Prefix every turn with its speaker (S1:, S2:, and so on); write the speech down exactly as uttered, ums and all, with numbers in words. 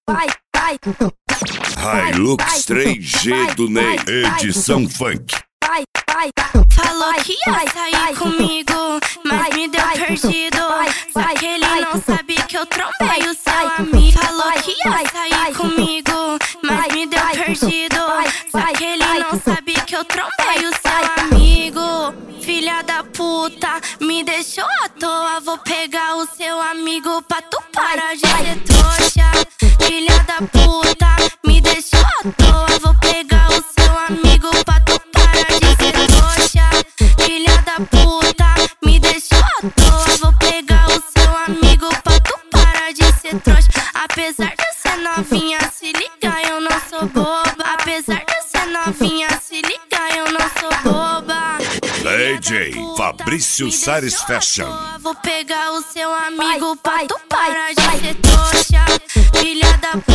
S1: Hilux três G do Ney, edição funk.
S2: Falou que ia sair comigo, mas me deu perdido. Só que ele não sabe que eu trombei o seu amigo. Falou que ia sair comigo, mas me deu perdido. Só que ele não sabe que eu trombei o seu amigo. Filha da puta, me deixou à toa. Vou pegar o seu amigo pra tu parar de ser trouxa. Filha da puta, me deixou à toa. Vou pegar o seu amigo pra tu parar de ser trouxa. Filha da puta, me deixou à toa. Vou pegar o seu amigo pra tu parar de ser trouxa. Apesar de ser novinha, se liga, eu não sou boba. Apesar de ser novinha, se liga, eu não sou boba.
S1: D J Fabrício Sares Fashion.
S2: Vou pegar o seu amigo pra tu parar de ser trouxa. Filha da